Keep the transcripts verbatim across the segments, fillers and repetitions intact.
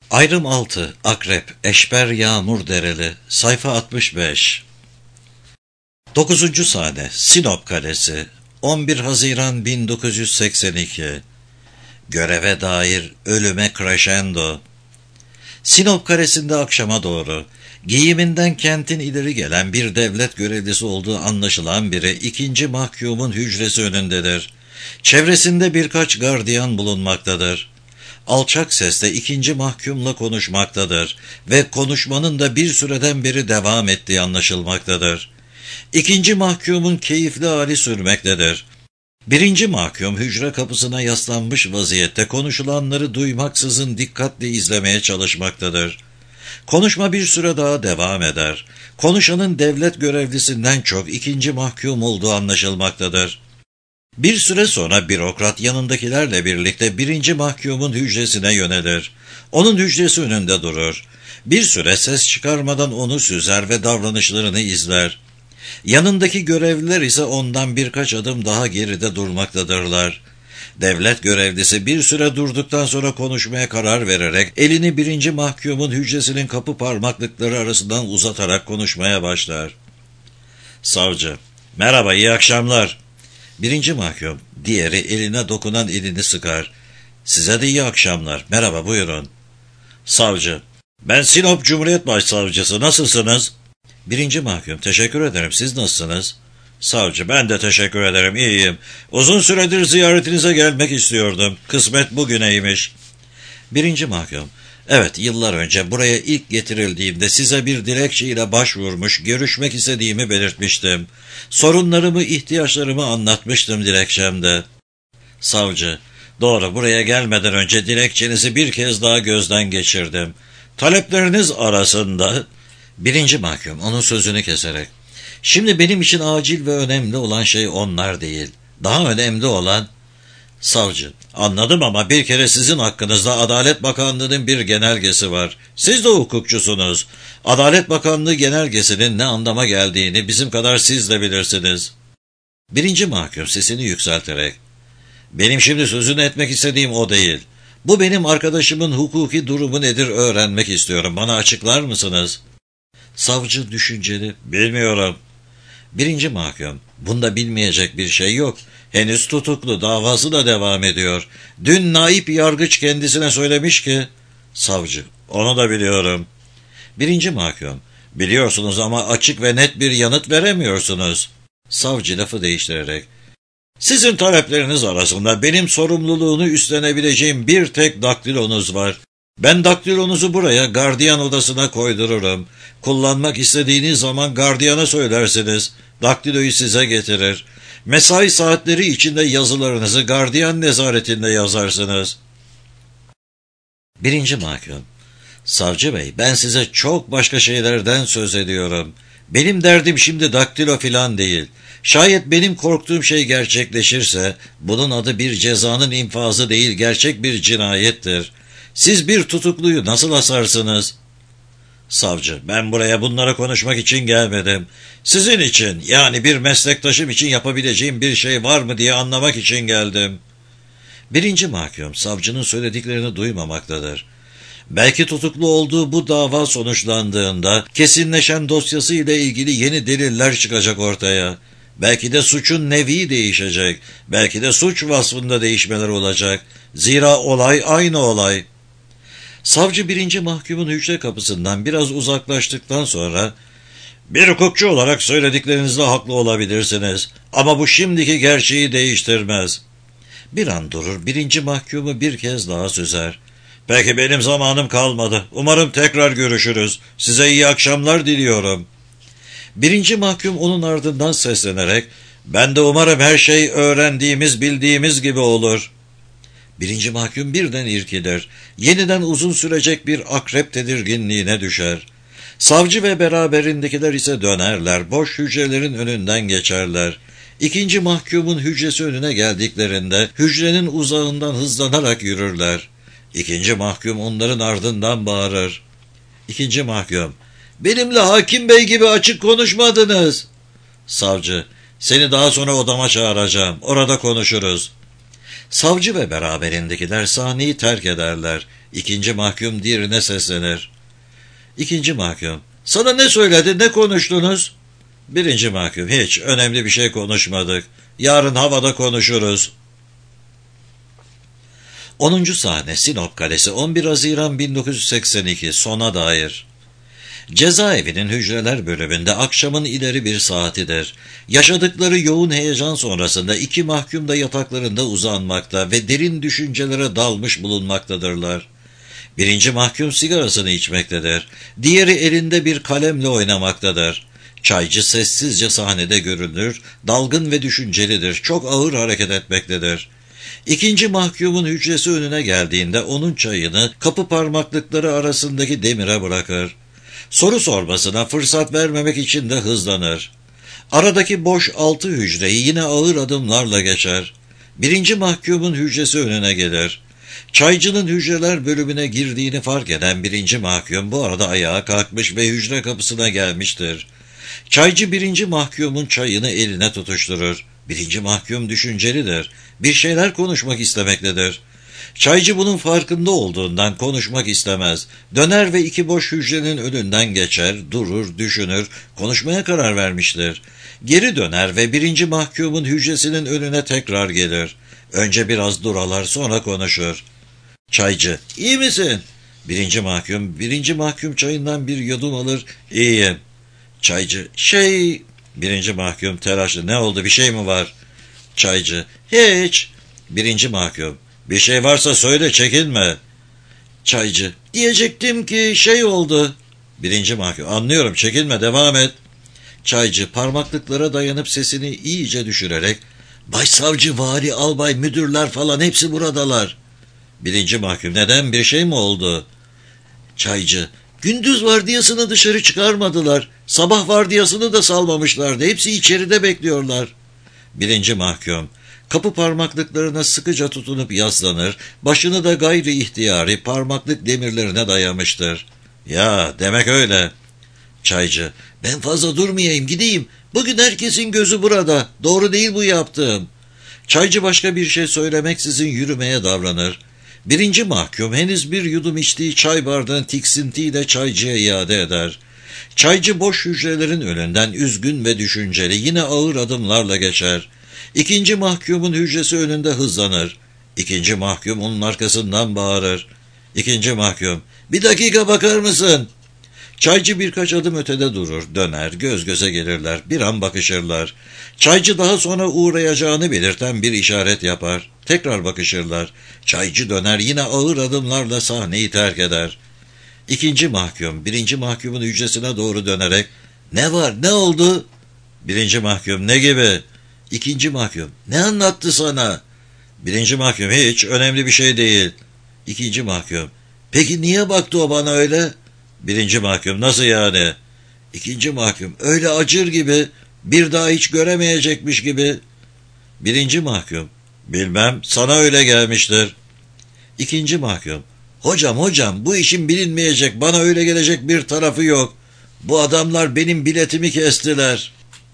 Ayrım altı. Akrep, Eşber Yağmur Dereli. Sayfa altmış beş. dokuzuncu sahne. Sinop Kalesi. on bir Haziran bin dokuz yüz seksen iki. Göreve dair ölüme crescendo. Sinop Kalesi'nde akşama doğru, giyiminden kentin ileri gelen bir devlet görevlisi olduğu anlaşılan biri ikinci mahkumun hücresi önündedir. Çevresinde birkaç gardiyan bulunmaktadır. Alçak sesle ikinci mahkumla konuşmaktadır ve konuşmanın da bir süreden beri devam ettiği anlaşılmaktadır. İkinci mahkumun keyifli hali sürmektedir. Birinci mahkum hücre kapısına yaslanmış vaziyette konuşulanları duymaksızın dikkatle izlemeye çalışmaktadır. Konuşma bir süre daha devam eder. Konuşanın devlet görevlisinden çok ikinci mahkum olduğu anlaşılmaktadır. Bir süre sonra bürokrat yanındakilerle birlikte birinci mahkumun hücresine yönelir. Onun hücresi önünde durur. Bir süre ses çıkarmadan onu süzer ve davranışlarını izler. Yanındaki görevliler ise ondan birkaç adım daha geride durmaktadırlar. Devlet görevlisi bir süre durduktan sonra konuşmaya karar vererek elini birinci mahkumun hücresinin kapı parmaklıkları arasından uzatarak konuşmaya başlar. Savcı: "Merhaba, iyi akşamlar." Birinci mahkum, diğeri eline dokunan elini sıkar. "Size de iyi akşamlar. Merhaba, buyurun." Savcı: "Ben Sinop Cumhuriyet Başsavcısı. Nasılsınız?" Birinci mahkum: "Teşekkür ederim. Siz nasılsınız?" Savcı: "Ben de teşekkür ederim. İyiyim. Uzun süredir ziyaretinize gelmek istiyordum. Kısmet bugüneymiş." Birinci mahkum: "Evet, yıllar önce buraya ilk getirildiğimde size bir dilekçeyle başvurmuş, görüşmek istediğimi belirtmiştim. Sorunlarımı, ihtiyaçlarımı anlatmıştım dilekçemde." Savcı: "Doğru, buraya gelmeden önce dilekçenizi bir kez daha gözden geçirdim. Talepleriniz arasında..." Birinci mahkum onun sözünü keserek: "Şimdi benim için acil ve önemli olan şey onlar değil. Daha önemli olan..." Savcı: "Anladım ama bir kere sizin hakkınızda Adalet Bakanlığı'nın bir genelgesi var. Siz de hukukçusunuz. Adalet Bakanlığı genelgesinin ne anlama geldiğini bizim kadar siz de bilirsiniz." Birinci mahkum sesini yükselterek: "Benim şimdi sözünü etmek istediğim o değil. Bu benim arkadaşımın hukuki durumu nedir öğrenmek istiyorum. Bana açıklar mısınız?" Savcı düşünceli: "Bilmiyorum." Birinci mahkum: "Bunda bilmeyecek bir şey yok. Henüz tutuklu, davası da devam ediyor. Dün naip yargıç kendisine söylemiş ki..." Savcı: "Onu da biliyorum." Birinci mahkum: "Biliyorsunuz ama açık ve net bir yanıt veremiyorsunuz." Savcı lafı değiştirerek: "Sizin talepleriniz arasında benim sorumluluğunu üstlenebileceğim bir tek daktilonuz var. Ben daktilonuzu buraya gardiyan odasına koydururum. Kullanmak istediğiniz zaman gardiyana söylersiniz. Daktiloyu size getirir. Mesai saatleri içinde yazılarınızı gardiyan nezaretinde yazarsınız." Birinci mahkum: "Savcı bey, ben size çok başka şeylerden söz ediyorum. Benim derdim şimdi daktilo filan değil. Şayet benim korktuğum şey gerçekleşirse, bunun adı bir cezanın infazı değil, gerçek bir cinayettir. Siz bir tutukluyu nasıl asarsınız?" Savcı: "Ben buraya bunlara konuşmak için gelmedim. Sizin için, yani bir meslektaşım için yapabileceğim bir şey var mı diye anlamak için geldim." Birinci mahkum savcının söylediklerini duymamaktadır. Belki tutuklu olduğu bu dava sonuçlandığında kesinleşen dosyası ile ilgili yeni deliller çıkacak ortaya. Belki de suçun nevi değişecek. Belki de suç vasfında değişmeler olacak. Zira olay aynı olay. Savcı birinci mahkumun hücre kapısından biraz uzaklaştıktan sonra: "Bir hukukçu olarak söylediklerinizde haklı olabilirsiniz. Ama bu şimdiki gerçeği değiştirmez." Bir an durur, birinci mahkumu bir kez daha süzer. "Peki, benim zamanım kalmadı. Umarım tekrar görüşürüz. Size iyi akşamlar diliyorum." Birinci mahkum onun ardından seslenerek: "Ben de umarım her şey öğrendiğimiz, bildiğimiz gibi olur." Birinci mahkum birden irkilir. Yeniden uzun sürecek bir akrep tedirginliğine düşer. Savcı ve beraberindekiler ise dönerler, boş hücrelerin önünden geçerler. İkinci mahkumun hücresi önüne geldiklerinde hücrenin uzağından hızlanarak yürürler. İkinci mahkum onların ardından bağırır. İkinci mahkum: "Benimle hakim bey gibi açık konuşmadınız." Savcı: "Seni daha sonra odama çağıracağım. Orada konuşuruz." Savcı ve beraberindekiler sahneyi terk ederler. İkinci mahkum diğerine seslenir. İkinci mahkum, sana ne söyledi, ne konuştunuz? Birinci mahkum, hiç önemli bir şey konuşmadık. Yarın havada konuşuruz. onuncu sahne Sinop Kalesi, on bir Haziran bin dokuz yüz seksen iki, sona dair. Cezaevinin hücreler bölümünde akşamın ileri bir saatidir. Yaşadıkları yoğun heyecan sonrasında iki mahkum da yataklarında uzanmakta ve derin düşüncelere dalmış bulunmaktadırlar. Birinci mahkum sigarasını içmektedir. Diğeri elinde bir kalemle oynamaktadır. Çaycı sessizce sahnede görünür, dalgın ve düşüncelidir, çok ağır hareket etmektedir. İkinci mahkumun hücresi önüne geldiğinde onun çayını kapı parmaklıkları arasındaki demire bırakır. Soru sormasına fırsat vermemek için de hızlanır. Aradaki boş altı hücreyi yine ağır adımlarla geçer. Birinci mahkumun hücresi önüne gelir. Çaycının hücreler bölümüne girdiğini fark eden birinci mahkum bu arada ayağa kalkmış ve hücre kapısına gelmiştir. Çaycı birinci mahkumun çayını eline tutuşturur. Birinci mahkum düşüncelidir. Bir şeyler konuşmak istemektedir. Çaycı bunun farkında olduğundan konuşmak istemez. Döner ve iki boş hücrenin önünden geçer, durur, düşünür, konuşmaya karar vermiştir. Geri döner ve birinci mahkumun hücresinin önüne tekrar gelir. Önce biraz duralar, sonra konuşur. Çaycı, iyi misin? Birinci mahkum, birinci mahkum çayından bir yudum alır, iyiyim. Çaycı, şey... Birinci mahkum telaşlı, ne oldu, bir şey mi var? Çaycı, hiç. Birinci mahkum, bir şey varsa söyle, çekinme. Çaycı, diyecektim ki şey oldu. Birinci mahkum, anlıyorum, çekinme, devam et. Çaycı parmaklıklara dayanıp sesini iyice düşürerek, başsavcı, vali, albay, müdürler falan hepsi buradalar. Birinci mahkum, neden, bir şey mi oldu? Çaycı, gündüz vardiyasını dışarı çıkarmadılar. Sabah vardiyasını da salmamışlardı. Hepsi içeride bekliyorlar. Birinci mahkum, kapı parmaklıklarına sıkıca tutunup yaslanır, başını da gayri ihtiyari parmaklık demirlerine dayamıştır. Ya, demek öyle. Çaycı, ben fazla durmayayım, gideyim. Bugün herkesin gözü burada. Doğru değil bu yaptığım. Çaycı başka bir şey söylemeksizin yürümeye davranır. Birinci mahkum henüz bir yudum içtiği çay bardağını tiksintiyle çaycıya iade eder. Çaycı boş hücrelerin önünden üzgün ve düşünceli yine ağır adımlarla geçer. İkinci mahkumun hücresi önünde hızlanır. İkinci mahkum onun arkasından bağırır. İkinci mahkum, bir dakika bakar mısın? Çaycı birkaç adım ötede durur, döner, göz göze gelirler, bir an bakışırlar. Çaycı daha sonra uğrayacağını belirten bir işaret yapar. Tekrar bakışırlar. Çaycı döner, yine ağır adımlarla sahneyi terk eder. İkinci mahkum, birinci mahkumun hücresine doğru dönerek, ne var, ne oldu? Birinci mahkum, ne gibi? İkinci mahkum, ne anlattı sana? Birinci mahkum, hiç, önemli bir şey değil. İkinci mahkum, peki niye baktı o bana öyle? Birinci mahkum, nasıl yani? İkinci mahkum, öyle acır gibi, bir daha hiç göremeyecekmiş gibi. Birinci mahkum, bilmem, sana öyle gelmiştir. İkinci mahkum, hocam hocam, bu işin bilinmeyecek, bana öyle gelecek bir tarafı yok. Bu adamlar benim biletimi kestiler.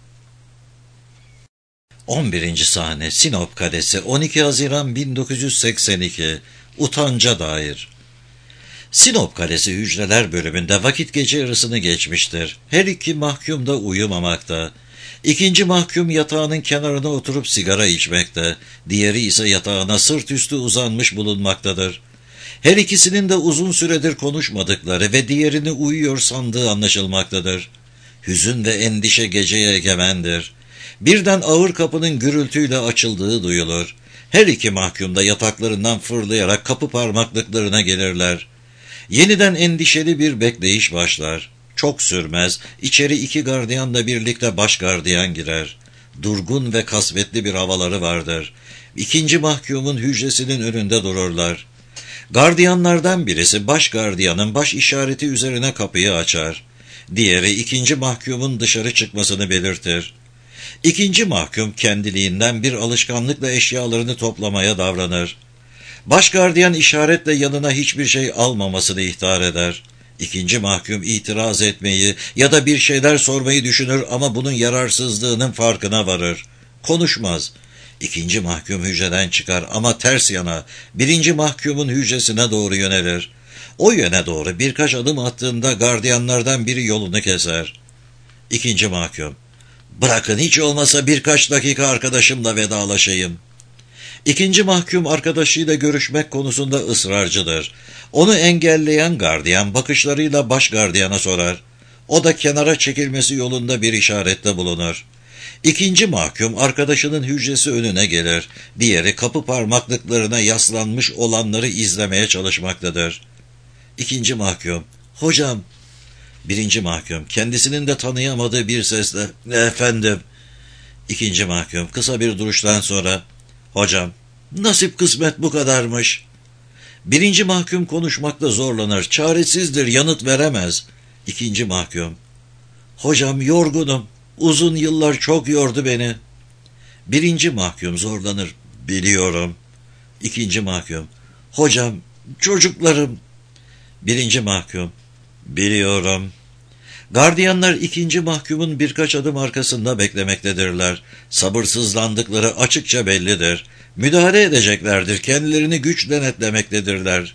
on birinci sahne Sinop Kalesi, on iki Haziran bin dokuz yüz seksen iki, utanca dair. Sinop Kalesi hücreler bölümünde vakit gece yarısını geçmiştir. Her iki mahkum da uyumamakta. İkinci mahkum yatağının kenarına oturup sigara içmekte, diğeri ise yatağına sırt üstü uzanmış bulunmaktadır. Her ikisinin de uzun süredir konuşmadıkları ve diğerini uyuyor sandığı anlaşılmaktadır. Hüzün ve endişe geceye egemendir. Birden ağır kapının gürültüyle açıldığı duyulur. Her iki mahkum da yataklarından fırlayarak kapı parmaklıklarına gelirler. Yeniden endişeli bir bekleyiş başlar. Çok sürmez, içeri iki gardiyanla birlikte baş gardiyan girer. Durgun ve kasvetli bir havaları vardır. İkinci mahkumun hücresinin önünde dururlar. Gardiyanlardan birisi baş gardiyanın baş işareti üzerine kapıyı açar. Diğeri ikinci mahkumun dışarı çıkmasını belirtir. İkinci mahkum kendiliğinden bir alışkanlıkla eşyalarını toplamaya davranır. Baş gardiyan işaretle yanına hiçbir şey almamasını ihtar eder. İkinci mahkum itiraz etmeyi ya da bir şeyler sormayı düşünür ama bunun yararsızlığının farkına varır. Konuşmaz. İkinci mahkum hücreden çıkar ama ters yana birinci mahkumun hücresine doğru yönelir. O yöne doğru birkaç adım attığında gardiyanlardan biri yolunu keser. İkinci mahkum, bırakın hiç olmasa birkaç dakika arkadaşımla vedalaşayım. İkinci mahkum arkadaşıyla görüşmek konusunda ısrarcıdır. Onu engelleyen gardiyan bakışlarıyla baş gardiyana sorar. O da kenara çekilmesi yolunda bir işarette bulunur. İkinci mahkum arkadaşının hücresi önüne gelir. Diğeri kapı parmaklıklarına yaslanmış olanları izlemeye çalışmaktadır. İkinci mahkum, hocam. Birinci mahkum kendisinin de tanıyamadığı bir sesle, efendim. İkinci mahkum kısa bir duruştan sonra, hocam, nasip kısmet bu kadarmış. Birinci mahkum konuşmakta zorlanır, çaresizdir, yanıt veremez. İkinci mahkum, hocam yorgunum, uzun yıllar çok yordu beni. Birinci mahkum zorlanır, biliyorum. İkinci mahkum, hocam, çocuklarım. Birinci mahkum, biliyorum. Gardiyanlar ikinci mahkumun birkaç adım arkasında beklemektedirler. Sabırsızlandıkları açıkça bellidir. Müdahale edeceklerdir, kendilerini güç denetlemektedirler.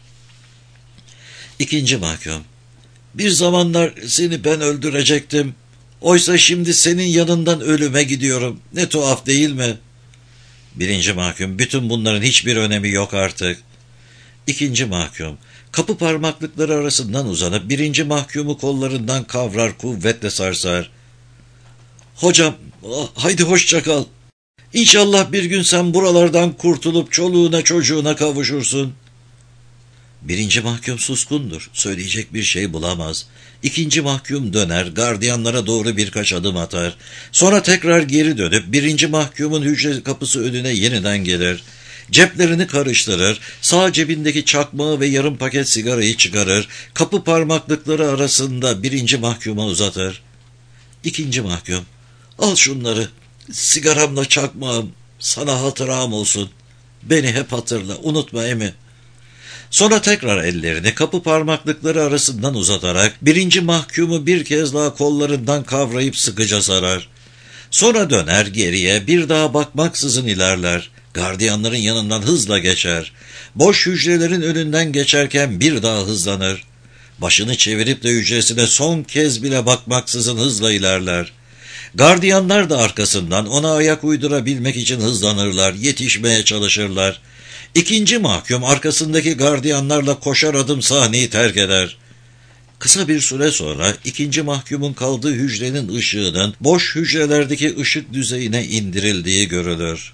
İkinci mahkum, bir zamanlar seni ben öldürecektim. Oysa şimdi senin yanından ölüme gidiyorum. Ne tuhaf değil mi? Birinci mahkum, bütün bunların hiçbir önemi yok artık. İkinci mahkum, kapı parmaklıkları arasından uzanıp birinci mahkumu kollarından kavrar, kuvvetle sarsar. Hocam, haydi hoşça kal. İnşallah bir gün sen buralardan kurtulup çoluğuna çocuğuna kavuşursun. Birinci mahkum suskundur, söyleyecek bir şey bulamaz. İkinci mahkum döner, gardiyanlara doğru birkaç adım atar. Sonra tekrar geri dönüp birinci mahkumun hücre kapısı önüne yeniden gelir. Ceplerini karıştırır, sağ cebindeki çakmağı ve yarım paket sigarayı çıkarır, kapı parmaklıkları arasında birinci mahkuma uzatır. İkinci mahkum, al şunları, sigaramla çakmağım, sana hatıram olsun. Beni hep hatırla, unutma emi. Sonra tekrar ellerini kapı parmaklıkları arasından uzatarak birinci mahkumu bir kez daha kollarından kavrayıp sıkıca sarar. Sonra döner geriye, bir daha bakmaksızın ilerler. Gardiyanların yanından hızla geçer. Boş hücrelerin önünden geçerken bir daha hızlanır. Başını çevirip de hücresine son kez bile bakmaksızın hızla ilerler. Gardiyanlar da arkasından ona ayak uydurabilmek için hızlanırlar, yetişmeye çalışırlar. İkinci mahkum arkasındaki gardiyanlarla koşar adım sahneyi terk eder. Kısa bir süre sonra ikinci mahkumun kaldığı hücrenin ışığının boş hücrelerdeki ışık düzeyine indirildiği görülür.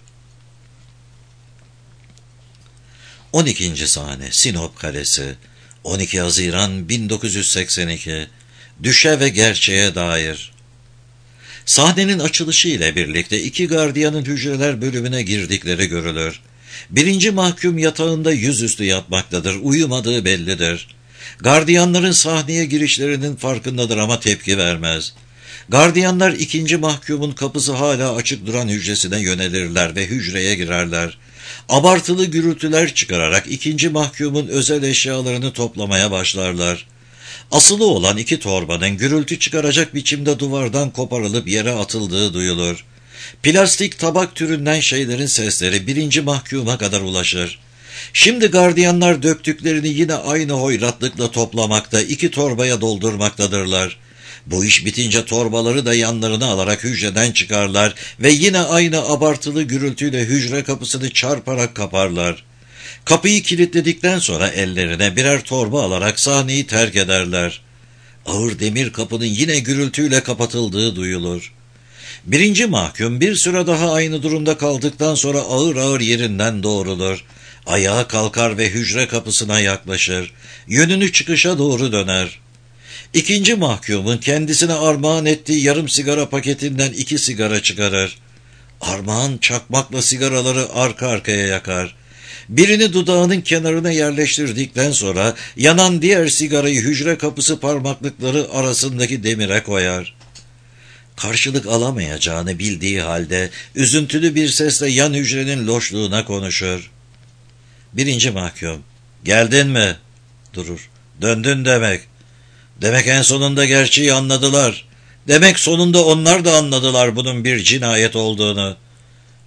on ikinci sahne Sinop Kalesi, on iki Haziran bin dokuz yüz seksen iki. Düşe ve gerçeğe dair. Sahnenin açılışı ile birlikte iki gardiyanın hücreler bölümüne girdikleri görülür. Birinci mahkum yatağında yüzüstü yatmaktadır, uyumadığı bellidir. Gardiyanların sahneye girişlerinin farkındadır ama tepki vermez. Gardiyanlar ikinci mahkumun kapısı hala açık duran hücresine yönelirler ve hücreye girerler. Abartılı gürültüler çıkararak ikinci mahkumun özel eşyalarını toplamaya başlarlar. Asılı olan iki torbanın gürültü çıkaracak biçimde duvardan koparılıp yere atıldığı duyulur. Plastik tabak türünden şeylerin sesleri birinci mahkuma kadar ulaşır. Şimdi gardiyanlar döktüklerini yine aynı hoyratlıkla toplamakta, iki torbaya doldurmaktadırlar. Bu iş bitince torbaları da yanlarına alarak hücreden çıkarlar ve yine aynı abartılı gürültüyle hücre kapısını çarparak kaparlar. Kapıyı kilitledikten sonra ellerine birer torba alarak sahneyi terk ederler. Ağır demir kapının yine gürültüyle kapatıldığı duyulur. Birinci mahkum bir süre daha aynı durumda kaldıktan sonra ağır ağır yerinden doğrulur. Ayağa kalkar ve hücre kapısına yaklaşır. Yönünü çıkışa doğru döner. İkinci mahkumun kendisine armağan ettiği yarım sigara paketinden iki sigara çıkarır. Armağan çakmakla sigaraları arka arkaya yakar. Birini dudağının kenarına yerleştirdikten sonra yanan diğer sigarayı hücre kapısı parmaklıkları arasındaki demire koyar. Karşılık alamayacağını bildiği halde üzüntülü bir sesle yan hücrenin loşluğuna konuşur. Birinci mahkum, geldin mi? Durur. Döndün demek. Demek en sonunda gerçeği anladılar. Demek sonunda onlar da anladılar bunun bir cinayet olduğunu.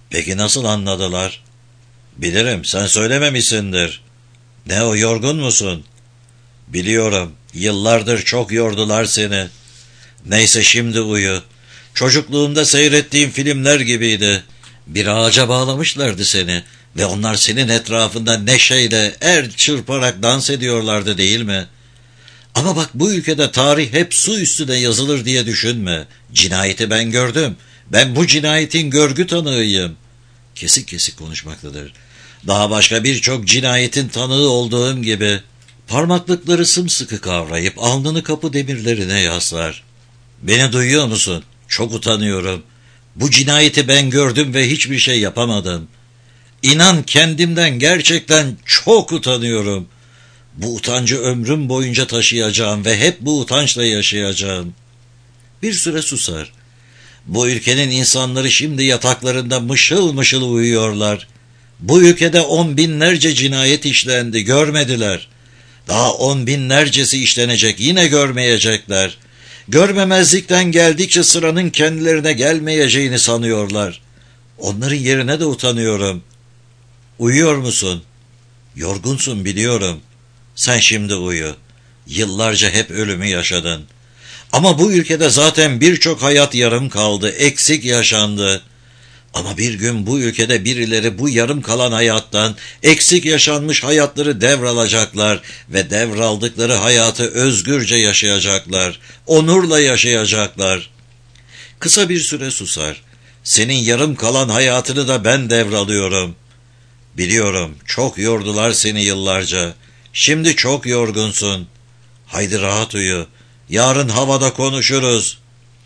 Peki nasıl anladılar? Bilirim, sen söylememişsindir. Ne o, yorgun musun? Biliyorum, yıllardır çok yordular seni. Neyse, şimdi uyu. Çocukluğumda seyrettiğim filmler gibiydi. Bir ağaca bağlamışlardı seni ve onlar senin etrafında neşeyle, er çırparak dans ediyorlardı, değil mi? Ama bak, bu ülkede tarih hep su üstüne yazılır diye düşünme. Cinayeti ben gördüm. Ben bu cinayetin görgü tanığıyım. Kesik kesik konuşmaktadır. Daha başka birçok cinayetin tanığı olduğum gibi. Parmaklıkları sımsıkı kavrayıp alnını kapı demirlerine yaslar. Beni duyuyor musun? Çok utanıyorum. Bu cinayeti ben gördüm ve hiçbir şey yapamadım. İnan, kendimden gerçekten çok utanıyorum. Bu utancı ömrüm boyunca taşıyacağım ve hep bu utançla yaşayacağım. Bir süre susar. Bu ülkenin insanları şimdi yataklarında mışıl mışıl uyuyorlar. Bu ülkede on binlerce cinayet işlendi, görmediler. Daha on binlercesi işlenecek, yine görmeyecekler. Görmemezlikten geldikçe sıranın kendilerine gelmeyeceğini sanıyorlar. Onların yerine de utanıyorum. Uyuyor musun? Yorgunsun, biliyorum. Sen şimdi uyu. Yıllarca hep ölümü yaşadın. Ama bu ülkede zaten birçok hayat yarım kaldı, eksik yaşandı. Ama bir gün bu ülkede birileri bu yarım kalan hayattan, eksik yaşanmış hayatları devralacaklar ve devraldıkları hayatı özgürce yaşayacaklar, onurla yaşayacaklar. Kısa bir süre susar. Senin yarım kalan hayatını da ben devralıyorum. Biliyorum, çok yordular seni yıllarca. Şimdi çok yorgunsun. Haydi rahat uyu. Yarın havada konuşuruz.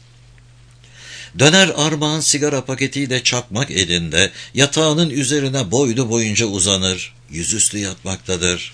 Döner Armağan sigara paketiyle çakmak elinde, yatağının üzerine boylu boyunca uzanır, yüzüstü yatmaktadır.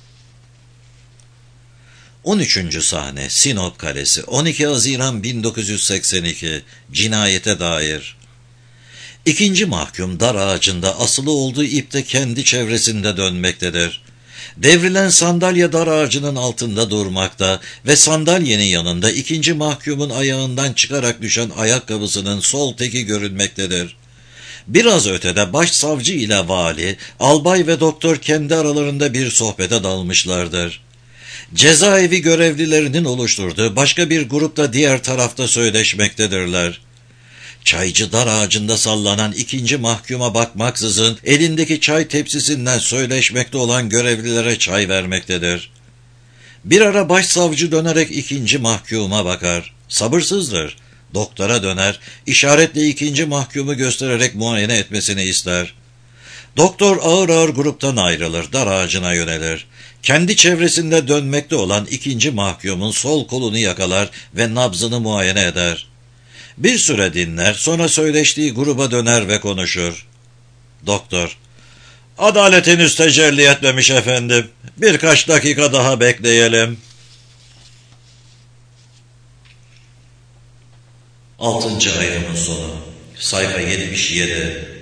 on üçüncü sahne, Sinop Kalesi, on iki Haziran bin dokuz yüz seksen iki, cinayete dair. İkinci mahkum dar ağacında asılı olduğu ipte kendi çevresinde dönmektedir. Devrilen sandalye dar ağacının altında durmakta ve sandalyenin yanında ikinci mahkumun ayağından çıkarak düşen ayakkabısının sol teki görünmektedir. Biraz ötede başsavcı ile vali, albay ve doktor kendi aralarında bir sohbete dalmışlardır. Cezaevi görevlilerinin oluşturduğu başka bir grupta diğer tarafta söyleşmektedirler. Çaycı dar ağacında sallanan ikinci mahkuma bakmaksızın elindeki çay tepsisinden söyleşmekte olan görevlilere çay vermektedir. Bir ara başsavcı dönerek ikinci mahkuma bakar. Sabırsızdır. Doktora döner, işaretle ikinci mahkumu göstererek muayene etmesini ister. Doktor ağır ağır gruptan ayrılır, dar ağacına yönelir. Kendi çevresinde dönmekte olan ikinci mahkumun sol kolunu yakalar ve nabzını muayene eder. Bir süre dinler, sonra söyleştiği gruba döner ve konuşur. Doktor: "Adalet henüz tecelli etmemiş efendim. Birkaç dakika daha bekleyelim." Altıncı ayrımın sonu. Sayfa yetmiş yedi.